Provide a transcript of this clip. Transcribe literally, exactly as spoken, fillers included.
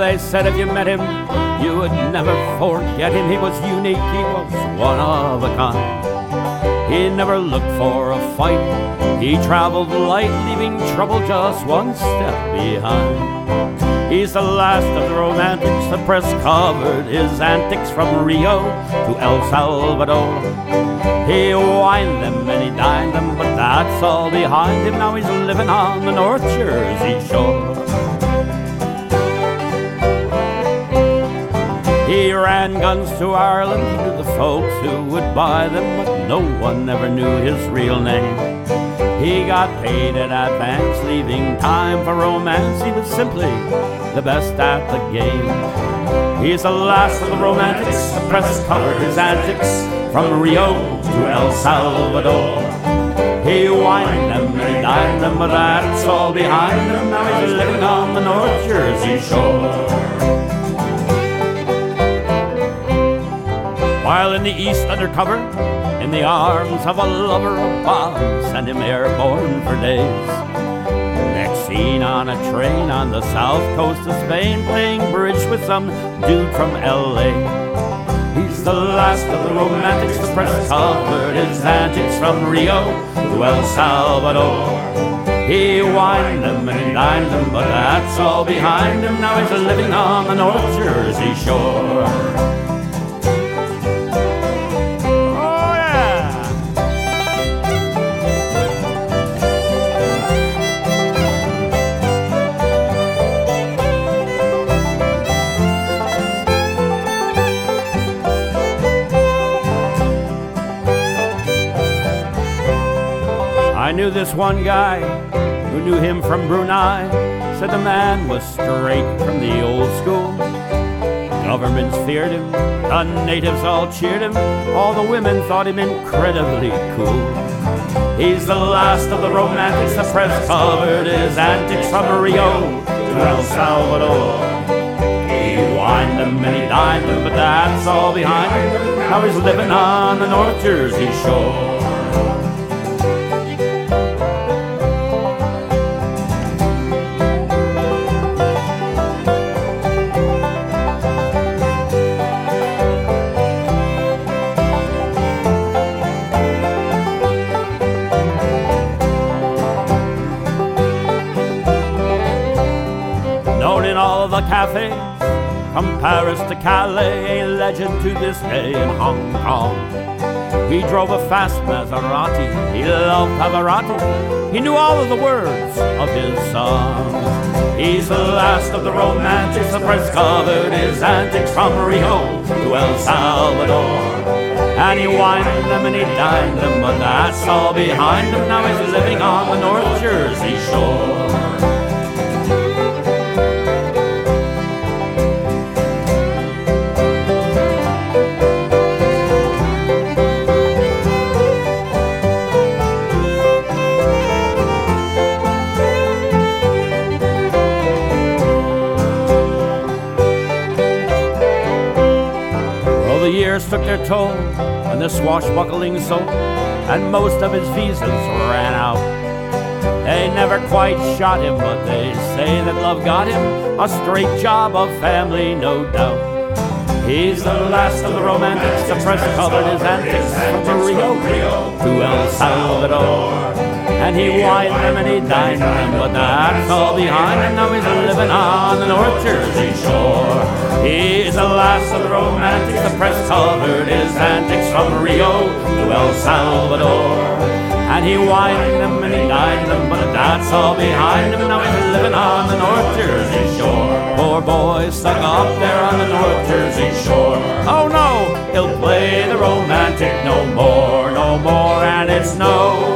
they said if you met him, you would never forget him. He was unique, he was one of a kind. He never looked for a fight. He traveled light, leaving trouble just one step behind. He's the last of the romantics. The press covered his antics from Rio to El Salvador. He wined them and he dined them, but that's all behind him. Now he's living on the North Jersey shore. He ran guns to Ireland, he knew the folks who would buy them, but no one ever knew his real name. He got paid in advance, leaving time for romance. He was simply the best at the game. He's the last of the romantics. The press covered his antics from Rio to El Salvador. He wined them and he dined them, but that's all behind him. Now he's living on the North Jersey shore. While in the East undercover, in the arms of a lover, a bomb sent him airborne for days. Next seen on a train on the south coast of Spain, playing bridge with some dude from L A. He's the last of the romantics. The press covered his antics from Rio to El Salvador. He wined them and he dined them, but that's all behind him. Now he's living on the North Jersey shore. I knew this one guy who knew him from Brunei. Said the man was straight from the old school. Governments feared him, the natives all cheered him. All the women thought him incredibly cool. He's the last of the romantics. The press covered his antics from Rio to El Salvador. He wined them and he dined them, but that's all behind him. Now he's living on the North Jersey shore. Known in all of the cafes, from Paris to Calais, a legend to this day in Hong Kong. He drove a fast Maserati, he loved Pavarotti, he knew all of the words of his songs. He's the last of the romantics. The press covered his antics from Rio to El Salvador. And he wined them and he dined them, but that's all behind him. Now he's living on the North Jersey shore. The years took their toll on the swashbuckling soul, and most of his visas ran out. They never quite shot him, but they say that love got him a straight job of family, no doubt. He's the last of the romantics. The press covered his antics from Rio to El Salvador. And he wined them and he dined them, but that's all behind him. Now he's living on the North Jersey shore. He's the last of the romantics. The press covered his antics from Rio to El Salvador. And he wined them and he dined them, but that's all behind him. Now he's living on the North Jersey shore. Poor boy stuck up there on the North Jersey shore. Oh no, he'll play the romantic no more, no more, and it's no